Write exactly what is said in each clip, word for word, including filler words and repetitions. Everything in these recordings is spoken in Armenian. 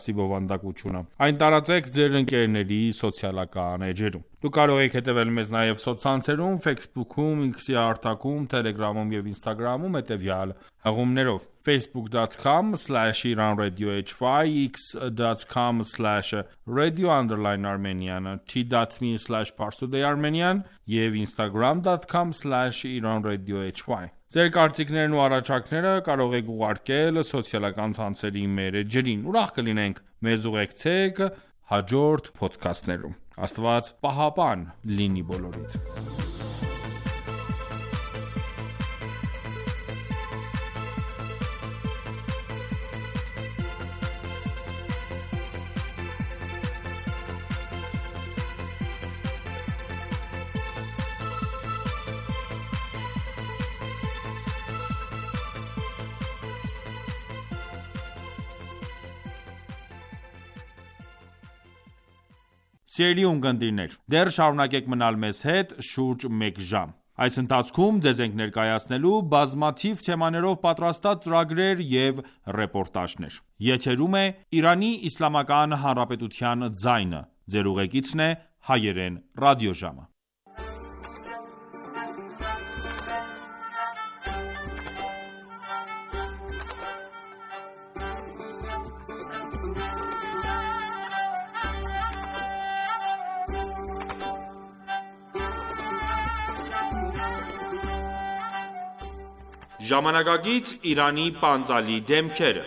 բովանդակությունը։ Այն տարածեք ձեր ընկերների սոցիալական էջերում։ Դուք կարող եք հետևել մեզ նաև սոցցանցերում, Facebook-ում, X-ի հարթակում, Telegram-ում եւ Instagram-ում հետևյալ հղումներով. facebook dot com slash iran radio h y, x dot com slash radio underline armenian, t.me slash parstoday armenian եւ instagram dot com slash iran radio h y։ Ձեր կարծիքներն ու առաջարկները կարող եք ուղարկել սոցիալական ցանցերի մեր էջերին։ Ուրախ կլինենք մեզ ուղեկցեք հաջորդ ոդքասթներում։ Աստված պահապան լինի բոլորիդ։ Սիրելի ունկնդիրներ, դեռ շարունակեք մնալ մեզ հետ շուրջ մեկ ժամ։ Այս ընթացքում ձեզ ենք ներկայացնելու բազմաթիվ թեմաներով պատրաստած ծրագրեր և ռեպորտաժներ։ Եթերում է Իրանի Իսլամական Հանրապետության ձայնը։ Ձեր ուղեկիցն է հայերեն ռադիոժամը։ Ժամանակակից Իրանի պանծալի դեմքերը։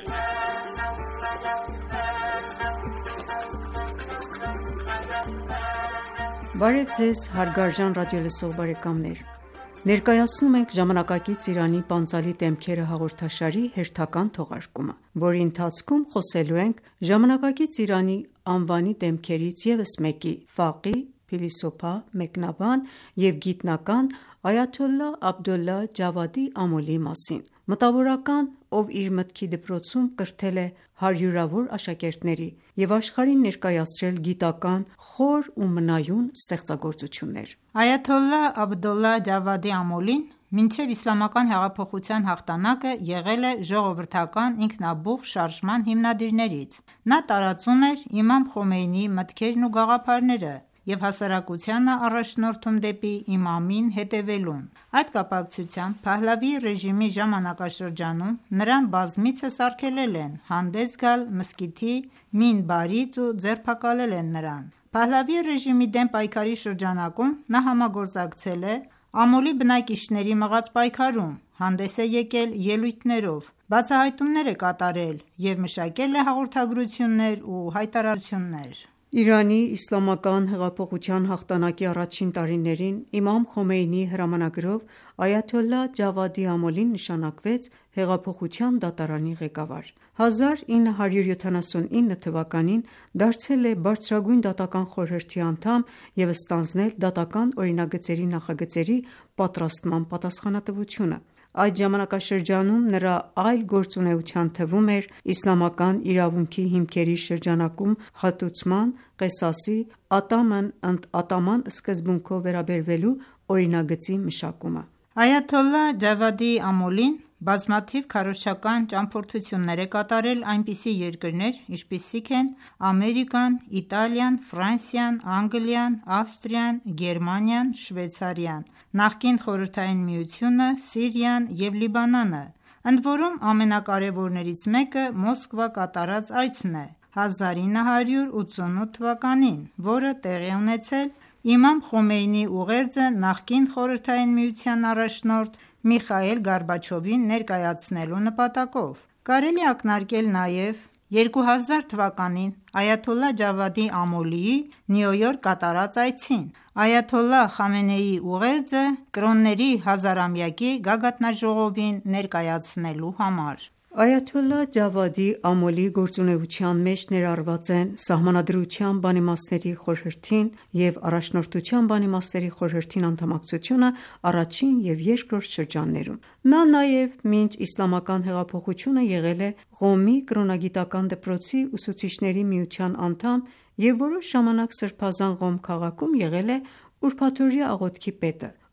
Բարև ձեզ հարգարժան ռադիոլսող բարեկամներ։ Ներկայացնում ենք ժամանակակից Իրանի պանծալի դեմքերը հաղորդաշարի հերթական թողարկումը, որի ընթացքում խոսելու ենք ժամանակակից Իրանի անվանի դեմքերից ևս մեկի՝ ֆաղիհ, փիլիսոփա, մեկնաբան և գիտնական Այաթոլլահ Աբդոլլահ Ջավադի Ամոլիի մասին։ Մտավորական, ով իր մտքի դպրոցում կրթել է հարյուրավոր աշակերտների և աշխարհին ներկայացրել գիտական խոր ու մնայուն ստեղծագործություններ։ Այաթոլլահ Աբդոլլահ Ջավադի Ամոլին մինչև իսլամական հեղափոխության հաղթանակը եղել է ժողովրդական ինքնաբուխ շարժման հիմնադիրներից։ Նա տարածում էր իմամ Խոմեյնիի մտքերն ու գաղափարները և հասարակությանը առաջնորդում դեպի իմամին հետևելուն։ Այդ կապակցությամբ Փահլավիի ռեժիմի ժամանակաշրջանում նրան բազմիցս արգելել են հանդես գալ մզկիթի մինբարից ու ձերբակալել են նրան։ Փահլավիի ռեժիմի դեմ պայքարի շրջանակում նա համագործակցել է Ամոլի բնակիչների մղած պայքարում, հանդես է եկել ելույթներով, բացահայտումներ է կատարել և մշակել է հաղորդագրություններ ու հայտարարություններ։ Իրանի իսլամական հեղափոխության հաղթանակի առաջին տարիներին իմամ Խոմեյնիի հրամանագրով Այաթոլլահ Ջավադի Ամոլին նշանակվեց հեղափոխության դատարանի ղեկավար։ հազար ինը հարյուր յոթանասունինը թվականին դարձել է բարձրագույն դատական խորհրդի անդամ և ստանձնել դատական օրինագծերի նախագծերի պատրաստման պատասխանատվությունը։ Այդ ժամանակաշրջանում նրա այլ գործունեության թվում էր իսլամական իրավունքի հիմքերի շրջանակում հատուցման, Ղեսասի, ատամն ընդ ատաման սկզբունքով վերաբերվելու օրինագծի մշակումը։ Այաթոլլահ Ջավադի Ամոլին բազմաթիվ քարոզչական ճամփորդություններ է կատարել այնպիսի երկրներ, ինչպիսիք են Ամերիկան, Իտալիան, Ֆրանսիան, Անգլիան, Ավստրիան, Գերմանիան, Շվեյցարիան, նախկին Խորհրդային Միությունը, Սիրիան և Լիբանանը, ընդ որում ամենակարևորներից մեկը Մոսկվա կատարած այցն է հազար ինը հարյուր ութսունութ թվականին, որը տեղի է ունեցել իմամ Խոմեյնիի ուղերձը նախկին Խորհրդային Միության առաջնորդ Միխայիլ Գորբաչովին ներկայացնելու նպատակով։ Կարելի է ակնարկել նաև երկու հազար թվականին Այաթոլլահ Ջավադի Ամոլիի Նյու Յորք կատարած այցին, Այաթոլլահ Խամենեիի ուղերձը կրոնների հազարամյակի գագաթնաժողովին ներկայացնելու համար։ Այաթոլլահ Ջավադի Ամոլիի գործունեության մեջ ներառված են Սահմանադրության բանիմաստների խորհրդին և Առաջնորդության բանիմաստերի խորհրդին անդամակցությունը առաջին և երկրորդ շրջաններում։ Նա նաև մինչ իսլամական հեղափոխությունը եղել է Ղոմի կրոնագիտական դպրոցի ուսուցիչների միության անդամ և որոշ ժամանակ Սրբազան Ղոմ քաղաքում եղել է ուրբաթօրյա աղոթքի պետը։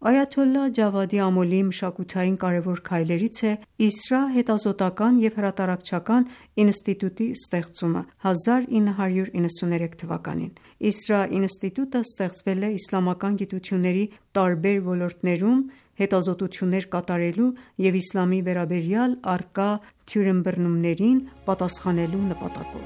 Այաթոլլահ Ջավադի Ամոլիի մշակութային կարևոր քայլերից է Իսրա հետազոտական և հրատարակչական ինստիտուտի ստեղծումը հազար ինը հարյուր իննսուներեք թվականին։ Իսրա ինստիտուտը ստեղծվել է իսլամական գիտությունների տարբեր ոլորտներում հետազոտություններ կատարելու և իսլամի վերաբերյալ առկա թյուրըմբռնումներին պատասխանելու նպատակով։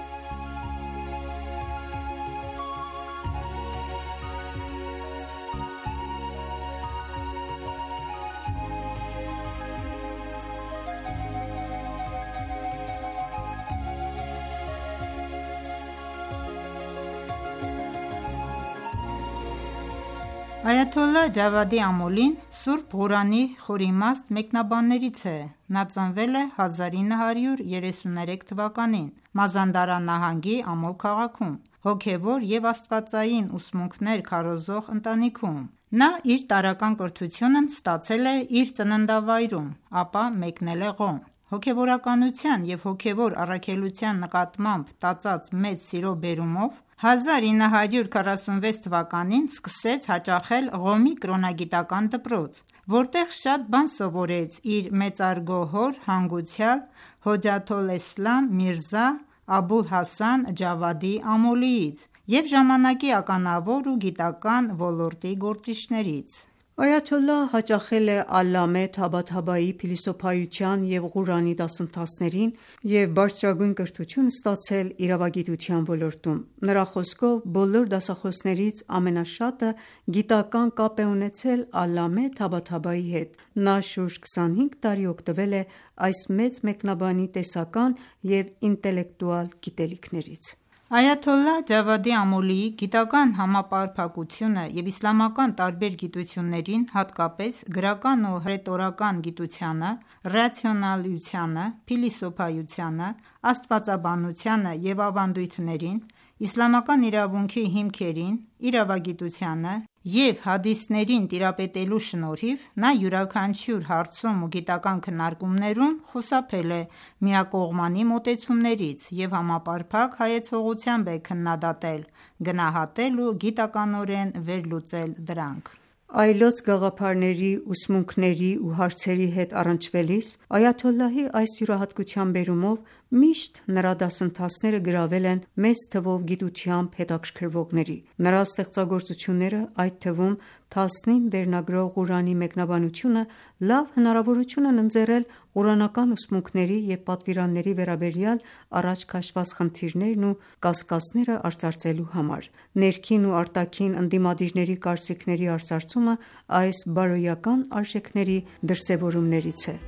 Այաթոլլահ Ջավադի Ամոլին Սուրբ Ղուրանի խորիմաստ մեկնաբաններից է։ Նա ծնվել է հազար ինը հարյուր երեսուներեք թվականին Մազանդարան նահանգի Ամոլ քաղաքում, հոգևոր և աստվածային ուսմունքներ քարոզող ընտանիքում։ Նա իր տարրական կրթությունն ստացել է իր ծննդավայրում, ապա մեկնել է Ղոմ։ Հոգևորականության և հոգևոր առաքելության նկատմամբ տածած մեծ սիրո բերումով հազար ինը հարյուր քառասունվեց թվականին սկսեց հաճախել Ղոմի կրոնագիտական դպրոց, որտեղ շատ բան սովորեց իր մեծարգո հոր հանգուցյալ Հոջաթոլէսլամ Միրզա Աբուլ Հասան Ջավադի Ամոլիից և ժամանակի ականավոր ու գիտական ոլորտի գործիչներից։ Այաթոլլահը հաճախել է Ալլամե Թաբաթաբայի փիլիսոփայության և Ղուրանի դասընթացներին և բարձրագույն կրթություն ստացել իրավագիտության ոլորտում։ Նրա խոսքով, բոլոր դասախոսներից ամենաշատը գիտական կապ է ունեցել Ալլամե Թաբաթաբայի հետ։ Նա շուրջ քսանհինգ տարի օգտվել է այս մեծ մեկնաբանի տեսական և ինտելեկտուալ գիտելիքներից։ Այաթոլլահ Ջավադի Ամոլիի գիտական համապարփակությունը և իսլամական տարբեր գիտություններին, հատկապես գրական ու հռետորական գիտությանը, ռացիոնալությանը, փիլիսոփայությանը, աստվածաբանությանը և ավանդույթներին, իսլամական իրավունքի հիմքերին, իրավագիտությանը և հադիսներին տիրապետելու շնորհիվ նա յուրաքանչյուր հարցում ու գիտական քննարկումներում խուսափել է միակողմանի մոտեցումներից և համապարփակ հայեցողությամբ է քննադատել, գնահատել ու գիտականորեն վերլուծել դրանք։ Այլոց գաղափարների, ուսմունքների ու հարցերի հետ առնչվելիս Այաթոլլահի այս յուրահատկության բերումով միշտ նրա դասընթացները գրավել են մեծ թվով գիտությամբ հետաքրքրվողների։ Նրա ստեղծագործությունները, այդ թվում Թասնիմ վերնագրով Ղուրանի մեկնաբանությունը, լավ հնարավորություն են ընձեռել ղուրանական ուսմունքների և պատվիրանների վերաբերյալ առաջ քաշված խնդիրներն ու կասկածները արծարծելու համար։ Ներքին ու արտաքին ընդդիմադիրների կարծիքների արծարծումը այս բարոյական արժեքների դրսևորումներից է։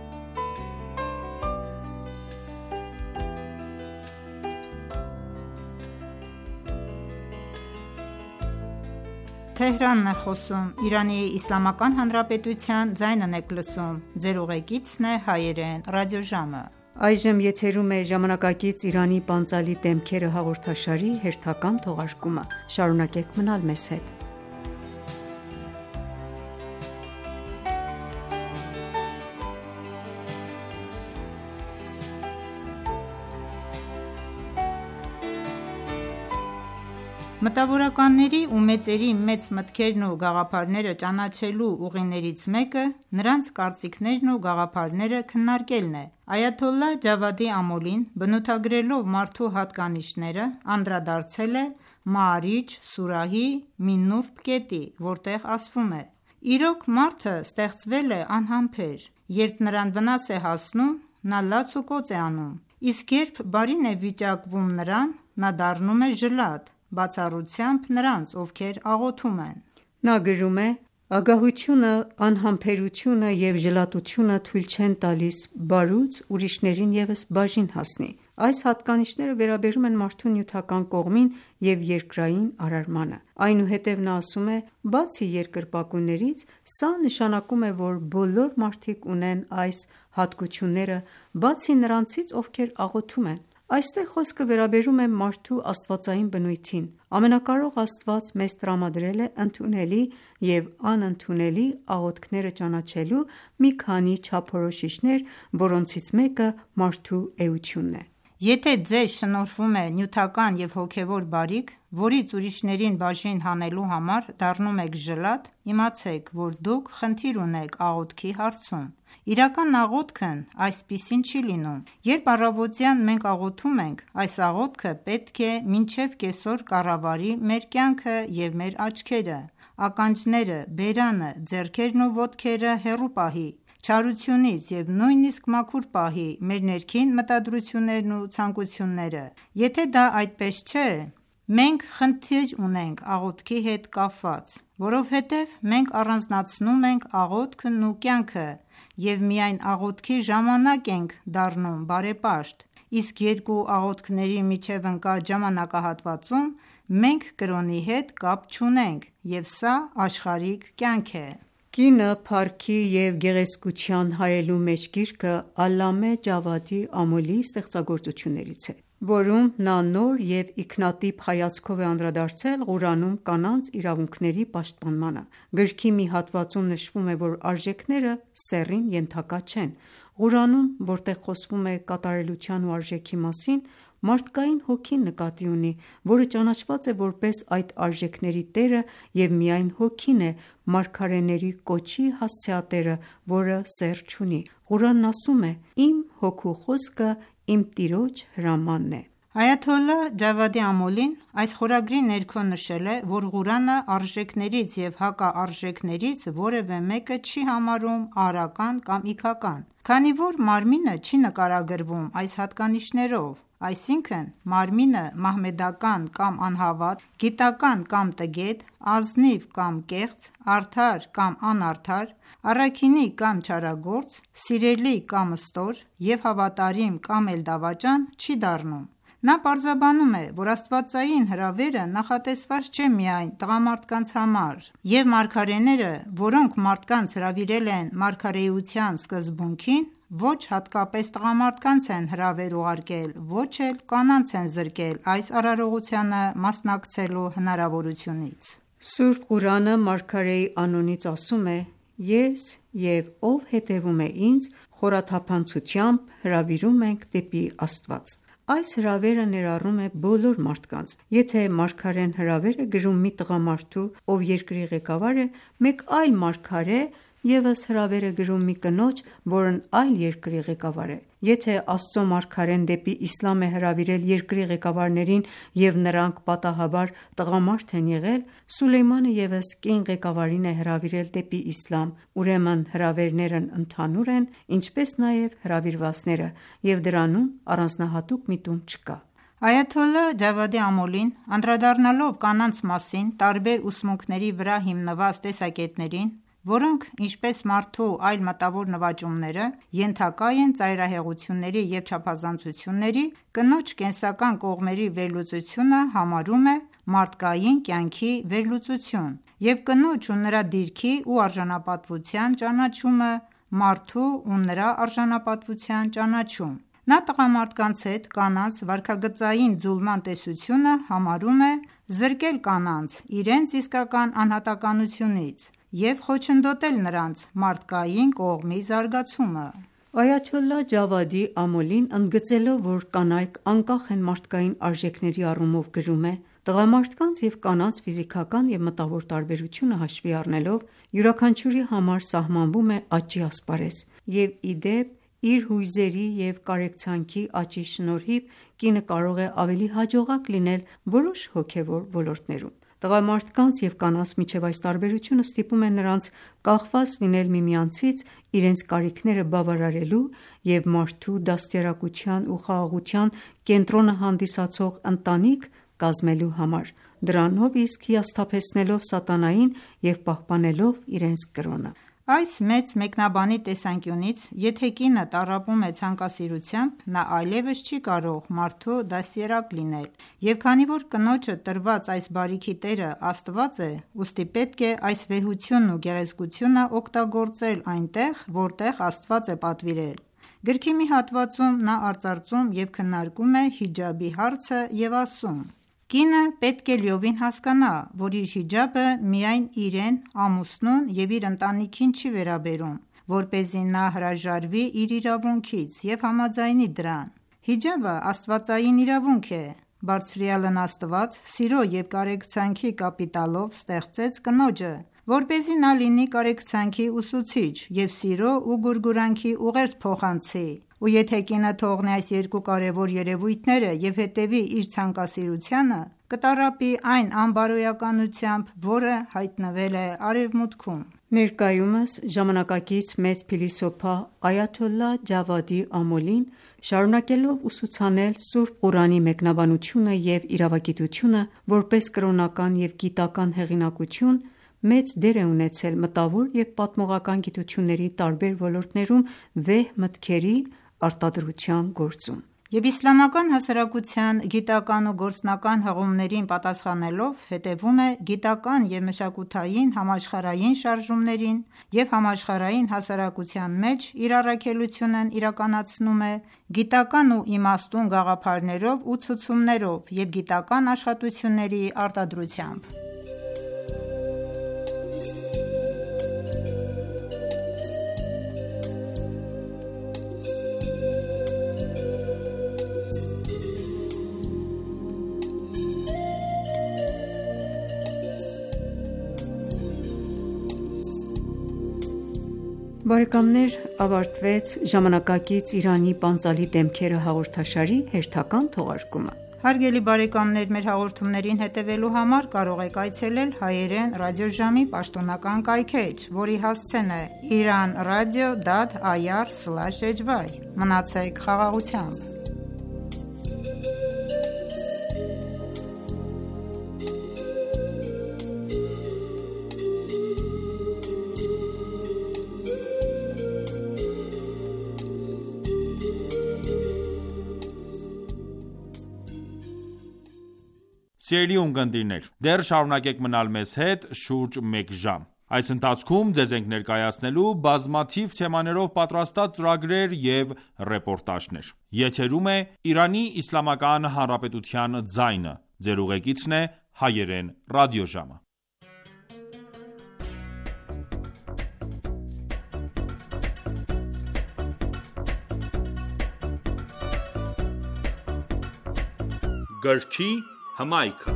Մտավորականների ու մեծերի մեծ մտքերն ու գաղափարները ճանաչելու ուղիներից մեկը նրանց կարծիքներն ու գաղափարները քննարկելն է։ Այաթոլլահ Ջավադի Ամոլին, բնութագրելով մարդու հատկանիշները, անդրադարձել է Մաարիջ սուրահի մի նուրբ կետի, որտեղ ասվում է. «Իրոք մարդը ստեղծվել է անհամբեր: Երբ նրան վնաս է հասնում, նա լաց ու կոծ է անում, իսկ երբ բարին է վիճակվում նրան, նա դառնում է ժլատ, բացառությամբ նրանց, ովքեր աղոթում են»։ Նա գրում է. «Ագահությունը, անհամբերությունը և ժլատությունը թույլ չեն տալիս բարուց ուրիշներին ևս բաժին հասնի։ Այս հատկանիշները վերաբերում են մարդու նյութական կողմին և երկրային արարմանը»։ Այնուհետև նա ասում է. «Բացի երկրպագուներից, սա նշանակում է, որ բոլոր մարդիկ ունեն այս հատկությունները, բացի նրանցից, ովքեր աղոթում են։ Այստեղ խոսքը վերաբերում է մարդու աստվածային բնույթին։ Ամենակարող Աստված մեզ տրամադրել է ընդունելի և անընդունելի աղոթքները ճանաչելու մի քանի չափորոշիչներ, որոնցից մեկը մարդու էությունն է»։ Եթե ձեզ շնորհվում է նյութական և հոգևոր բարիք, որից ուրիշներին բաժին հանելու համար դառնում եք ժլատ, իմացեք, որ դուք խնդիր ունեք աղոթքի հարցում: Իրական աղոթքն այսպիսին չի լինում: Երբ առավոտյան մենք աղոթում ենք, այս աղոթքը պետք է մինչև կեսօր կառավարի մեր կյանքը և մեր աչքերը, ականջները, բերանը, ձեռքերն ու ոտքերը հեռու պահի չարությունից և նույնիսկ մաքուր պահի մեր ներքին մտադրություններն ու ցանկությունները: Եթե դա այդպես չէ, մենք խնդիր ունենք աղոթքի հետ կապված, որովհետև մենք առանձնացնում ենք աղոթքն ու կյանքը և միայն աղոթքի ժամանակ ենք դառնում բարեպաշտ, իսկ երկու աղոթքների միջև ընկած ժամանակահատվածում մենք կրոնի հետ կապ չունենք և սա աշխարհիկ կյանք է: Կինը փառքի և գեղեցկության հայելու մեջ գիրքը Ալլամե Ջավադի Ամոլիի ստեղծագործություններից է, որում նա նոր և ինքնատիպ հայացքով է անդրադարձել Ղուրանում կանանց իրավունքների պաշտպանմանը: Գրքի մի հատվածում նշվում է, որ արժեքները սեռին ենթակա չեն: Ղուրանում, որտեղ խոսվում է կատարելության ու արժեքի մասին, մարդկային հոգին նկատի ունի, որը ճանաչված է որպես այդ արժեքների տերը և միայն հոգին է մարգարեների կոչի հասցեատերը, որը սեռ չունի: Ղուրանն ասում է. «Իմ հոգու խոսքը իմ Տիրոջ հրամանն է»: Այաթոլլահ Ջավադի Ամոլին այս խորագրի ներքո նշել է, որ Ղուրանը արժեքներից և հակաարժեքներից որևէ մեկը չի համարում արական կամ ինքական, քանի որ մարմինը չի նկարագրվում այս հատկանիշներով, այսինքն՝ մարմինը մահմեդական կամ անհավատ, գիտական կամ տգետ, ազնիվ կամ կեղծ, արդար կամ անարդար, առաքինի կամ չարագործ, սիրելի կամ ստոր և հավատարիմ կամ էլ դավաճան չի դառնում: Նա պարզաբանում է, որ աստվածային հրավերը նախատեսված չէ միայն տղամարդկանց համար, և մարգարեները, որոնք մարդկանց հրավիրել են մարգարեության սկզբունքին, ոչ հատկապես տղամարդկանց են հրավեր ուղարկել, ոչ էլ կանանց են զրկել այս արարողությանը մասնակցելու հնարավորությունից: Սուրբ Ղուրանը մարգարեի անունից ասում է. «Ես և ով հետևում է ինձ, խորաթափանցությամբ հրավիրում ենք դեպի Աստված»: Այս հրավերը ներառում է բոլոր մարդկանց: Եթե մարգարեն հրավեր է գրում մի տղամարդու, ով երկրի ղեկավար է, մեկ այլ մարգարե ևս հրավեր է գրում մի կնոջ, որն այլ երկրի ղեկավար է: Եթե Աստծո մարգարեն դեպի իսլամ է հրավիրել երկրի ղեկավարներին և նրանք պատահաբար տղամարդ են եղել, Սուլեյմանը ևս կին ղեկավարին է հրավիրել դեպի իսլամ, ուրեմն հրավերներն ընդհանուր են, ինչպես նաև հրավիրվածները, և դրանում առանձնահատուկ միտում չկա: Այաթոլլահ Ջավադի Ամոլին, անդրադառնալով կանանց մասին տարբեր ուսմունքների վրա հիմնված տեսակետներին, որոնք, ինչպես մարդու այլ մտավոր նվաճումները, ենթակա են ծայրահեղությունների և չափազանցությունների, կնոջ կենսական կողմերի վերլուծությունը համարում է մարդկային կյանքի վերլուծություն և կնոջ ու նրա դիրքի ու արժանապատվության ճանաչումը մարդու ու նրա արժանապատվության ճանաչում: Նա տղամարդկանց հետ կանանց վարքագծային ձուլման տեսությունը համարում է զրկել կանանց իրենց իսկական անհատականությունից և խոչընդոտել նրանց մարդկային կողմի զարգացումը: Այաթոլլահ Ջավադի Ամոլին, ընդգծելով, որ կանայք անկախ են մարդկային արժեքների առումով, գրում է. «Տղամարդկանց և կանանց ֆիզիկական և մտավոր տարբերությունը հաշվի առնելով, յուրաքանչյուրի համար սահմանվում է աճի ասպարեզ, և ի դեպ, իր հույզերի և կարեկցանքի աճի շնորհիվ կինը կարող է ավելի հաջողակ լինել որոշ հոգևոր ոլորտներում: Տղամարդկանց և կանանց միջև այս տարբերությունը ստիպում է նրանց կախված լինել միմյանցից իրենց կարիքները բավարարելու և մարդու դաստիարակության ու խաղաղության կենտրոնը հանդիսացող ընտանիք կազմելու համար, դրանով իսկ հիասթափեցնելով սատանային և պահպանելով իրենց կրոնը»: Այս մեծ մեկնաբանի տեսանկյունից, եթե կինը տառապում է ցանկասիրությամբ, նա այլևս չի կարող մարդու դաստիարակ լինել, և քանի որ կնոջը տրված այս բարիքի տերը Աստված է, ուստի պետք է այս վեհությունն ու գեղեցկությունը օգտագործել այնտեղ, որտեղ Աստված է պատվիրել: Գրքի մի հատվածում նա արծարծում և քննարկում է հիջաբի հարցը և ասում. «Կինը պետք է լիովին հասկանա, որ իր հիջաբը միայն իրեն, ամուսնուն և իր ընտանիքին չի վերաբերում, որպեսզի նա հրաժարվի իր իրավունքից և համաձայնի դրան: Հիջաբը աստվածային իրավունք է: Բարձրյալն Աստված սիրո և կարեկցանքի կապիտալով ստեղծեց կնոջը, որպեսզի նա լինի կարեկցանքի ուսուցիչ և սիրո ու գուրգուրանքի ուղերձ փոխանցի: Ու եթե կինը թողնի այս երկու կարևոր երևույթները և հետևի իր ցանկասիրությանը, կտառապի այն անբարոյականությամբ, որը հայտնվել է Արևմուտքում: Ներկայումս ժամանակակից մեծ փիլիսոփա այաթոլլահ Ջավադի Ամոլին, շարունակելով ուսուցանել Սուրբ Ղուրանի մեկնաբանությունը և իրավագիտությունը, որպես կրոնական և գիտական հեղինակություն, մեծ դեր է ունեցել մտավոր և պատմողական գիտությունների տարբեր ոլորտներում վեհ մտքերի արտադրության գործում: Եվ իսլամական հասարակության գիտական ու գործնական հղումներին պատասխանելով, հետևում է գիտական և մշակութային համաշխարհային շարժումներին և համաշխարհային հասարակության մեջ իր առաքելությունն իրականացնում է գիտական ու իմաստուն գաղափարներով ու ցուցումներով և գիտական աշխատությունների արտադրությամբ: Բարեկամներ ավարտվեց «Ժամանակակից Իրանի պանծալի դեմքերը» հաղորդաշարի հերթական թողարկումը: Հարգելի բարեկամներ մեր հաղորդումներին հետևելու համար կարող եք այցելել հայերեն ռադիոժամի պաշտոնական կայքէջ, որի հասցեն է իրանradio dot ir slash hy: Մնացեք խաղաղությամբ: Սիրելի ունկնդիրներ, դեռ շարունակեք մնալ մեզ հետ շուրջ մեկ ժամ: Այս ընթացքում ձեզ ենք ներկայացնելու բազմաթիվ թեմաներով պատրաստած ծրագրեր և ռեպորտաժներ: Եթերում է «Իրանի Իսլամական Հանրապետության ձայնը»: Ձեր ուղեկիցն է Հայերեն ռադիոժամը: Գրքի հմայքը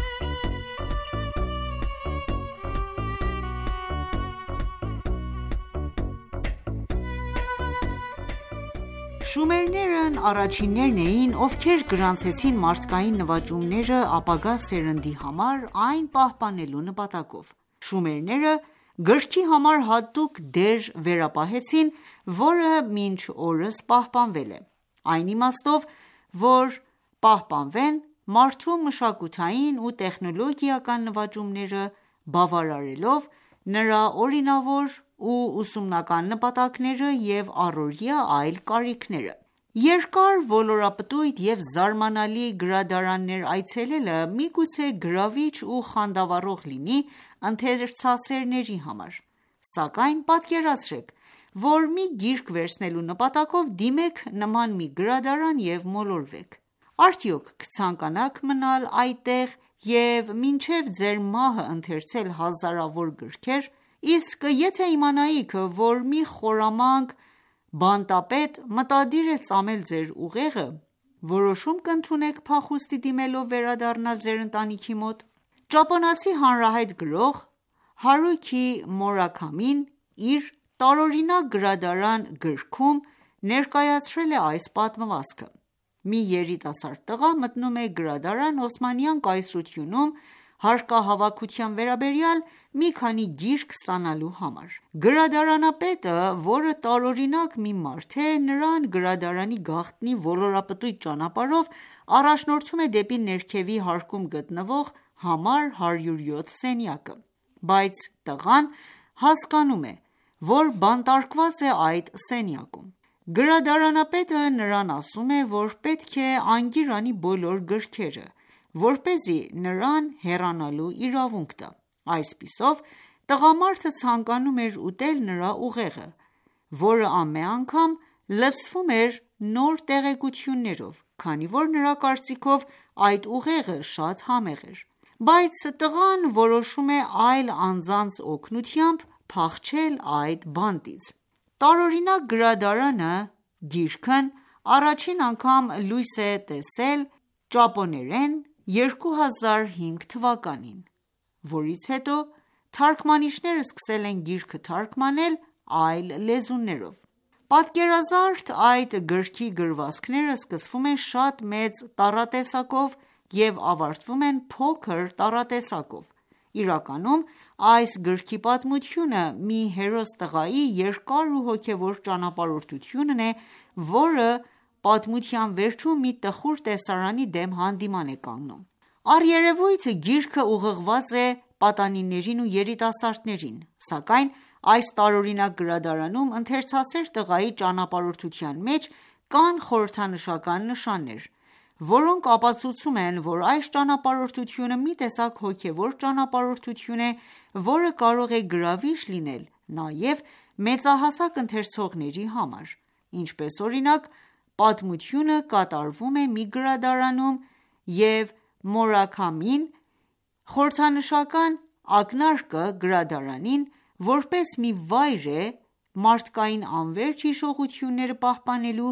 Շումերներն առաջիններն էին, ովքեր գրանցեցին մարդկային նվաճումները ապագա սերնդի համար այն պահպանելու նպատակով: Շումերները գրքի համար հատուկ դեր վերապահեցին, որը մինչ օրս պահպանվել է: Այն իմաստով, որ պահպանվեն մարդու մշակութային ու տեխնոլոգիական նվաճումները բավարարելով նրա օրինավոր ու ուսումնական նպատակները և առօրյա այլ կարիքները: Երկար ոլորապտույտ և զարմանալի գրադարաններ այցելելը միգուցե գրավիչ ու խանդավառող լինի ընթերցասերների համար: Սակայն պատկերացրեք, որ մի գիրք վերցնելու նպատակով դիմեք նման մի գրադարան և մոլորվեք: Արդյոք կցանկանաք մնալ այդտեղ և մինչև ձեր մահը ընթերցել հազարավոր գրքեր: Իսկ եթե իմանայիք, որ մի խորամանկ բանտապետ մտադիր է ծամել ձեր ուղեղը, որոշում կընդունեք փախուստի դիմելով վերադառնալ ձեր ընտանիքի մոտ: Ճապոնացի հանրահայտ գրող Հարուքի Մուրաքամին իր «Տարօրինակ գրադարան» գրքում ներկայացրել է այս պատմվածքը: Մի երիտասարդ տղա մտնում է գրադարան Օսմանյան կայսրությունում հարկահավաքության վերաբերյալ մի քանի գիրք ստանալու համար: Գրադարանապետը, որը տարօրինակ մի մարդ է, նրան գրադարանի գաղտնի ոլորապտույտ ճանապարհով առաջնորդում է դեպի ներքևի հարկում գտնվող համար հարյուր յոթ սենյակը: Բայց տղան հասկանում է, որ բանտարկված է այդ սենյակում: Գրադարանապետը նրան ասում է, որ պետք է անգիր անի բոլոր գրքերը, որպեսզի նրան հեռանալու իրավունք տա: Այսպիսով տղամարդը ցանկանում էր ուտել նրա ուղեղը, որը ամեն անգամ լցվում էր նոր տեղեկություններով, քանի որ նրա կարծիքով այդ ուղեղը շատ համեղ էր: Բայց տղան որոշում է այլ անձանց օգնությամբ փախչել այդ բանտից: «Տարօրինակ գրադարանը» գիրքն առաջին անգամ լույս է տեսել ճապոներեն երկու հազար հինգ թվականին, որից հետո թարգմանիչները սկսել են գիրքը թարգմանել այլ լեզուներով։ Պատկերազարդ այդ գրքի գրվածքները սկսվում են շատ մեծ տառատեսակով և ավարտվում են փոքր տառատեսակով։ Իրականում այս գրքի պատմությունը մի հերոս տղայի երկար ու հոգևոր ճանապարհորդությունն է, որը պատմության վերջում մի տխուր տեսարանի դեմ հանդիման է կանգնում։ Առերևույթ գիրքը ուղղված է պատանիներին ու երիտասարդներին, սակայն այս տարօրինակ գրադարանում ընթերցասեր տղայի ճանապարհորդության մեջ կան խորհրդանշական նշաններ, որոնք ապացուցում են, որ այս ճանապարհորդությունը մի տեսակ հոգևոր ճանապարհորդություն է, որը կարող է գրավիչ լինել նաև մեծահասակ ընթերցողների համար։ Ինչպես օրինակ, պատմությունը կատարվում է մի գրադարանում, և Մուրաքամին խորհրդանշական ակնարկը գրադարանին որպես մի վայր է մարդկային անվերջ հիշողությունները պահպանելու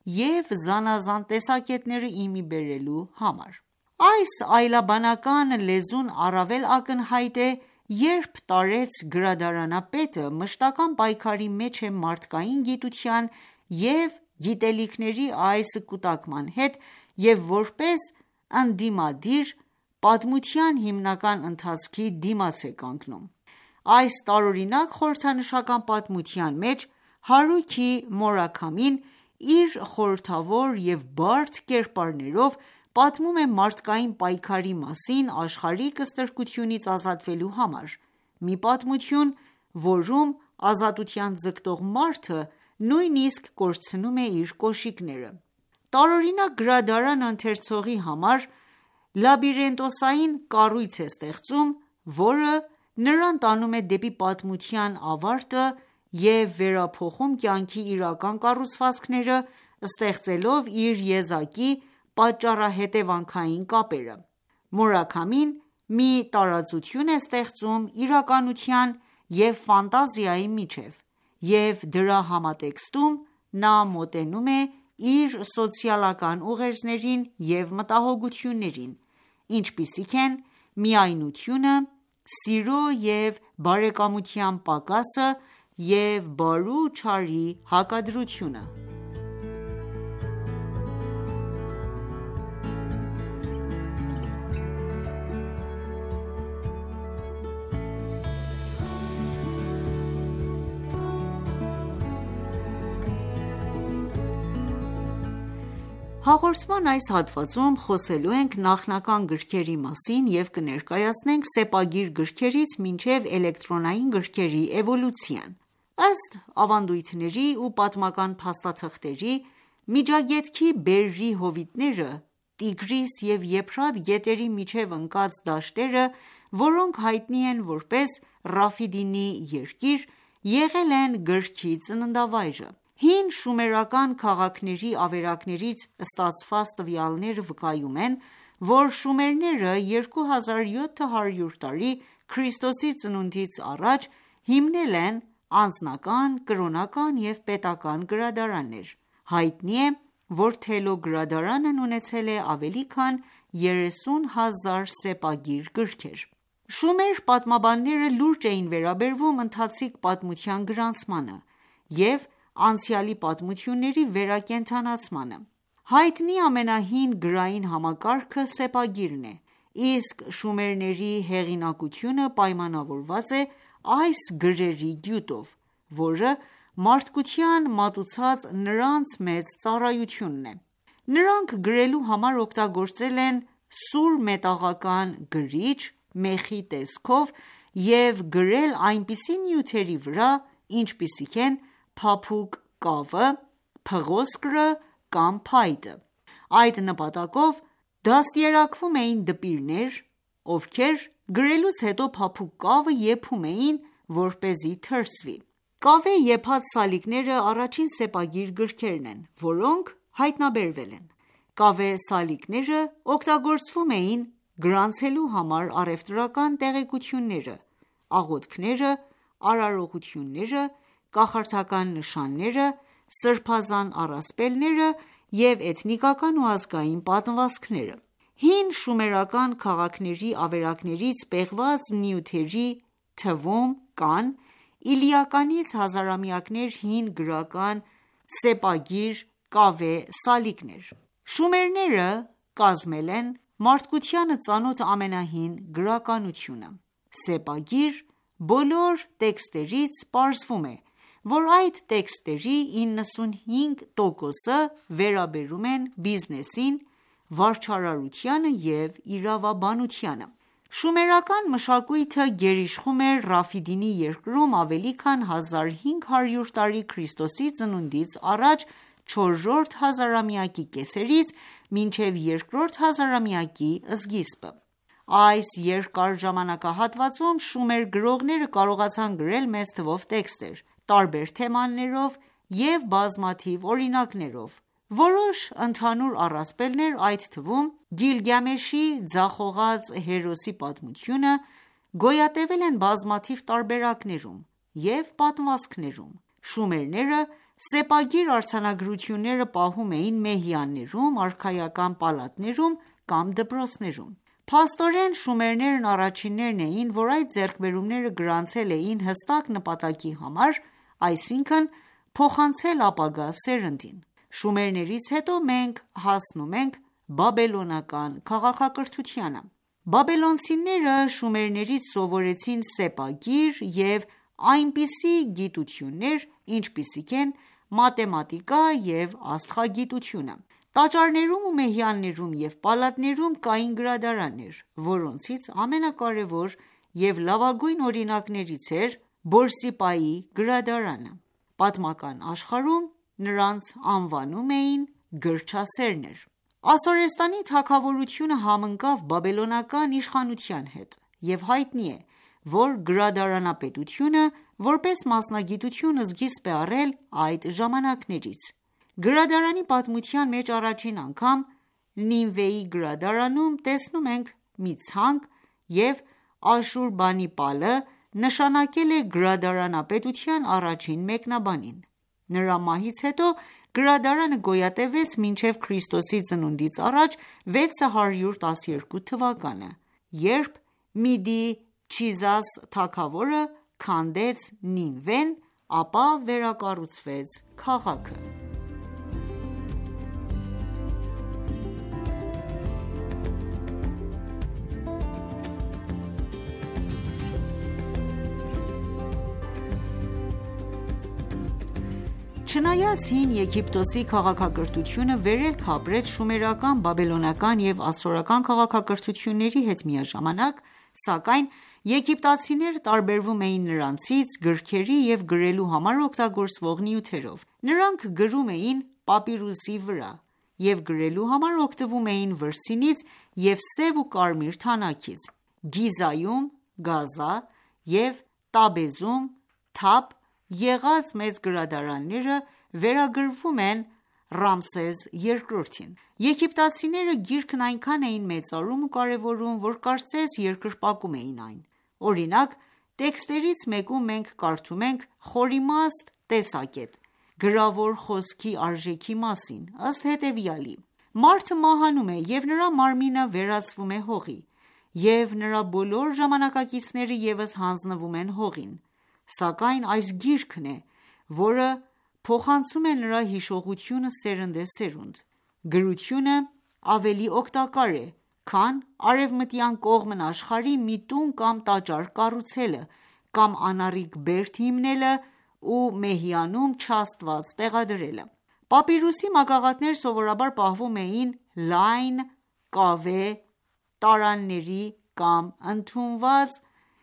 և զանազան տեսակետները ի մի բերելու համար։ Այս այլաբանական լեզուն առավել ակնհայտ է, երբ տարեց գրադարանապետը մշտական պայքարի մեջ է մարդկային գիտության և գիտելիքների այս կուտակման հետ և որպես ընդդիմադիր, պատմության հիմնական ընթացքի դիմաց է կանգնում։ Այս տարօրինակ խորհրդանշական պատմության մեջ Հարուքի Մուրաքամին իր խորհրդավոր և բարդ կերպարներով պատմում է մարդկային պայքարի մասին աշխարհիկ ստրկությունից ազատվելու համար, մի պատմություն, որում ազատության ձգտող մարդը նույնիսկ կորցնում է իր կոշիկները։ Տարօրինակ գրադարանը ընթերցողի համար լաբիրինթոսային կառույց է ստեղծում, որը նրան տանում է դեպի պատմության ավարտը և վերափոխում կյանքի իրական կառուցվածքները, ստեղծելով իր եզակի պատճառահետևանքային կապերը։ Մուրաքամին մի տարաձություն է ստեղծում իրականության և ֆանտազիայի միջև, և դրա համատեքստում նա մոտենում է իր սոցիալական ուղերձներին և մտահոգություններին, ինչպիսիք են միայնությունը, սիրո և բարեկամության պակասը և բարու ու չարի հակադրությունը։ Հաղորդման այս հատվածում խոսելու ենք նախնական գրքերի մասին և կներկայացնենք սեպագիր գրքերից մինչև էլեկտրոնային գրքերի էվոլյուցիան։ Ըստ ավանդույթների ու պատմական փաստաթղթերի, Միջագետքի բերրի հովիտները, Տիգրիս և Եփրատ գետերի միջև ընկած դաշտերը, որոնք հայտնի են որպես Ռաֆիդինի երկիր, եղել են գրքի ծննդավայրը։ Հին շումերական քաղաքների ավերակներից ստացված տվյալները վկայում են, որ շումերները երկու հազար յոթ հարյուր տարի Քրիստոսի ծնունդից առաջ հիմնել են անձնական, կրոնական և պետական գրադարաններ։ Հայտնի է, որ Թելո գրադարանն ունեցել է ավելի քան երեսուն հազար սեպագիր գրքեր։ Շումեր պատմաբանները լուրջ էին վերաբերվում ընթացիկ պատմության գրանցմանը և անցյալի պատմությունների վերակենդանացմանը։ Հայտնի ամենահին գրային համակարգը սեպագիրն է, իսկ շումերների հեղինակությունը պայմանավորված է այս գրերի գյուտով, որը մարդկության մատուցած նրանց մեծ ծառայությունն է։ Նրանք գրելու համար օգտագործել են սուր մետաղական գրիչ մեխի տեսքով և գրել այնպիսի նյութերի վրա, ինչպիսիք են փափուկ կավը, փղոսկրը կամ փայտը։ Այդ նպատակով դաստիարակվում էին դպիրներ, ովքեր գրելուց հետո փափուկ կավը եփում էին, որպեսզի թրսվի։ Կավե եփած սալիկները առաջին սեպագիր գրքերն են, որոնք հայտնաբերվել են։ Կավե սալիկները օգտագործվում էին գրանցելու համար առևտրական տեղեկությունները, աղոթքները, արարողությունները, կախարդական նշանները, սրբազան առասպելները և էթնիկական ու ազգային պատմվածքները։ Հին շումերական քաղաքների ավերակներից պեղված նյութերի թվում կան իլիականից հազարամյակներ հին գրական սեպագիր կավե սալիկներ։ Շումերները կազմել են մարդկությանը ծանոթ ամենահին գրականությունը։ Սեպագիր բոլոր տեքստերից պարզվում է, որ այդ տեքստերի իննսունհինգ տոկոսը վերաբերում են բիզնեսին, վարչարարությանը և իրավաբանությանը։ Շումերական մշակույթը գերիշխում էր Ռաֆիդինի երկրում ավելի քան հազար հինգ հարյուր տարի Քրիստոսի ծնունդից առաջ չորրորդ հազարամյակի կեսերից մինչև երկրորդ հազարամյակի սկիզբը։ Այս երկար ժամանակահատվածում շումեր գրողները կարողացան գրել մեծ թվով տեքստեր, տարբեր թեմաներով և բազմաթիվ օրինակներով։ Որոշ ընդհանուր առասպելներ, այդ թվում Գիլգամեշի ձախողած հերոսի պատմությունը, գոյատևել են բազմաթիվ տարբերակներում և պատմվածքներում։ Շումերները սեպագիր արձանագրությունները պահում էին մեհյաններում, արքայական պալատներում կամ դպրոցներում։ Փաստորեն, շումերներն առաջիններն էին, որ այդ ձեռքբերումները գրանցել էին հստակ նպատակի համար, այսինքն՝ փոխանցել ապագա սերնդին։ Շումերներից հետո մենք հասնում ենք բաբելոնական քաղաքակրթությանը։ Բաբելոնցիները շումերներից սովորեցին սեպագիր և այնպիսի գիտություններ, ինչպիսիք են մաթեմատիկա և աստղագիտությունը։ Տաճարներում ու մեհյաններում և պալատներում կային գրադարաններ, որոնցից ամենակարևոր և լավագույն օրինակներից էր Բորսիպայի գրադարանը։ Պատմական աշխարհում նրանց անվանում էին գրչասերներ։ Ասորեստանի թագավորությունը համընկավ բաբելոնական իշխանության հետ, և հայտնի է, որ գրադարանապետությունը որպես մասնագիտություն սկիզբ է առել այդ ժամանակներից։ Գրադարանի պատմության մեջ առաջին անգամ Նինվեի գրադարանում տեսնում ենք մի ցանկ, և Աշուրբանիպալը նշանակել է գրադարանապետության առաջին մեկնաբանին։ Նրա մահից հետո գրադարանը գոյատևեց մինչև Քրիստոսի ծնունդից առաջ վեցը հարյուր տասնյոթ թվականը, երբ Միդիչիզաս թագավորը քանդեց Նինվեն, ապա վերակառուցվեց քաղաքը։ Չնայած հին Եգիպտոսի քաղաքակրթությունը վերելք ապրեց շումերական, բաբելոնական և ասորական քաղաքակրթությունների հետ միաժամանակ, սակայն եգիպտացիները տարբերվում էին նրանցից գրքերի և գրելու համար օգտագործվող նյութերով։ Նրանք գրում էին պապիրուսի վրա և գրելու համար օգտվում էին վրձինից և սև ու կարմիր թանաքից։ Գիզայում (Գազա) և Տաբեզում (Թաբ) եղած մեծ գրադարանները վերագրվում են Ռամսես երկրորդին։ Եգիպտացիները գիրքն այնքան էին մեծարում ու կարևորում, որ կարծես երկրպագում էին այն։ Օրինակ, տեքստերից մեկում մենք կարդում ենք խորիմաստ տեսակետ գրավոր խոսքի արժեքի մասին, ըստ հետևյալի. «Մարդը մահանում է, և նրա մարմինը վերածվում է հողի, և նրա բոլոր ժամանակակիցները ևս հանձնվում են հողին, սակայն այս գիրքն է, որը փոխանցում է նրա հիշողությունը սերնդեսերունդ։ Գրությունը ավելի օգտակար է, քան արևմտյան կողմն աշխարհի մի տուն կամ տաճար կառուցելը, կամ անառիկ բերդ հիմնելը ու մեհյանում չաստված տեղադրելը»։ Պապիրուսի մագաղաթներ սովորաբար պահվում էին լայն կավե տարանների կամ ընդունված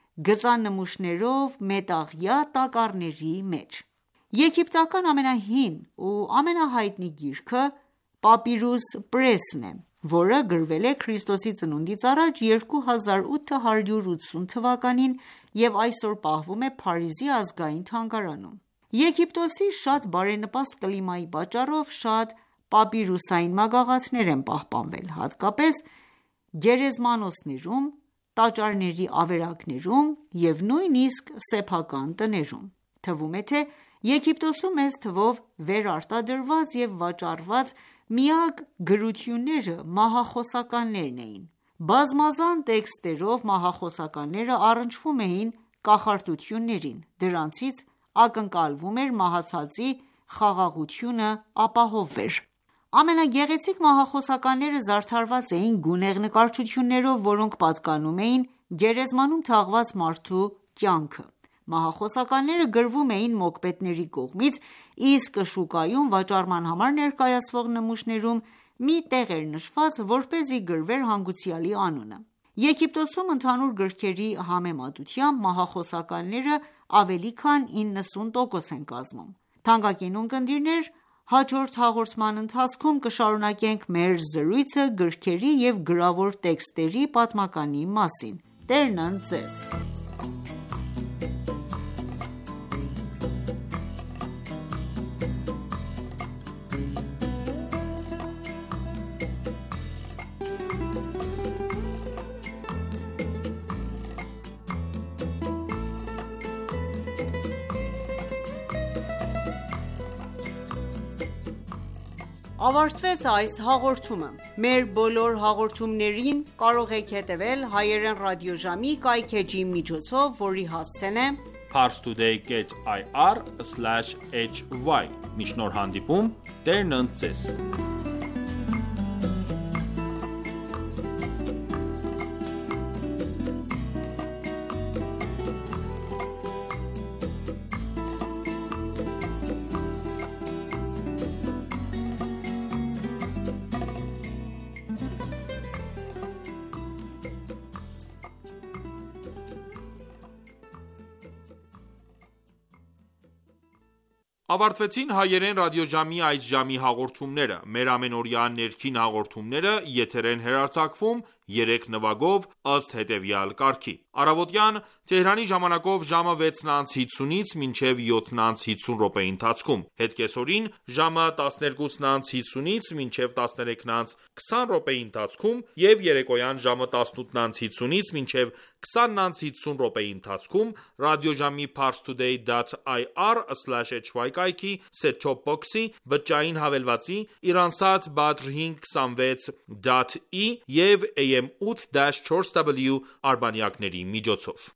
գծանմուշներով մետաղյա տակառների մեջ։ Եգիպտական ամենահին ու ամենահայտնի գիրքը Papyrus Press-ն է, որը գրվել է Քրիստոսի ծնունդից առաջ երկու հազար ութ հարյուր ութսուն թվականին և այսօր պահվում է Փարիզի ազգային թանգարանում։ Եգիպտոսի շատ բարենպաստ կլիմայի պատճառով շատ պապիրուսային մագաղաթներ են պահպանվել, հատկապես գերեզմանոցներում, տաճարների ավերակներում և նույնիսկ սեփական տներում։ Թվում է, թե Եգիպտոսում մեծ թվով վերարտադրված և վաճառված Միակ գրությունները մահախոսականներն էին։ Բազմազան տեքստերով մահախոսականները առնչվում էին կախարդություններին, դրանցից ակնկալվում էր մահացածի խաղաղությունը ապահովվեր։ Ամենագեղեցիկ մահախոսականները զարդարված էին գունեղ նկարչություններով, որոնք պատկանում էին գերեզմանում թաղված մարդու կյանքը։ Մահախոսականները գրվում էին մոգպետների կողմից, իսկ շուկայում վաճառման համար ներկայացվող նմուշներում մի տեղ էր նշված, որպեսզի գրվեր հանգուցյալի անունը։ Եգիպտոսում ընդհանուր գրքերի համեմատությամբ մահախոսականները ավելի քան իննսուն տոկոս են կազմում։ Թանկագին ունկնդիրներ, հաջորդ հաղորդման ընթացքում կշարունակենք մեր զրույցը գրքերի և գրավոր տեքստերի պատմականի մասին։ Տերն ընդ Ձեզ։ Ավարտվեց այս հաղորդումը։ Մեր բոլոր հաղորդումներին կարող եք հետևել հայերեն ռադիոժամի կայքէջի միջոցով, որի հասցեն է parstoday dot i r slash h y։ Մինչ նոր հանդիպում, Տերն ընդ Ձեզ։ Ավարտվեցին հայերեն ռադիոժամի այս ժամի հաղորդումները։ Մեր ամենօրյա ներքին հաղորդումները եթեր են հեռարձակվում երեք նվագով ըստ հետևյալ կարգի. Առավոտյան Թեհրանի ժամանակով ժամը վեցն անց հիսունից մինչև յոթն անց հիսուն րոպեի ընթացքում, հետկեսօրին ժամը տասներկուսն անց հիսունից մինչև տասներեքն անց քսան րոպեի ընթացքում և երեկոյան ժամը տասնութն անց հիսունից մինչև քսանն անց հիսուն րոպեի ընթացքում ռադիոժամի parstoday dot i r slash h y կայքի set-top box-ի, բջջային հավելվածի, Iransat Badr հինգ քսանվեց դոտ ի և A M eight dash four W արբանյակների միջոցով։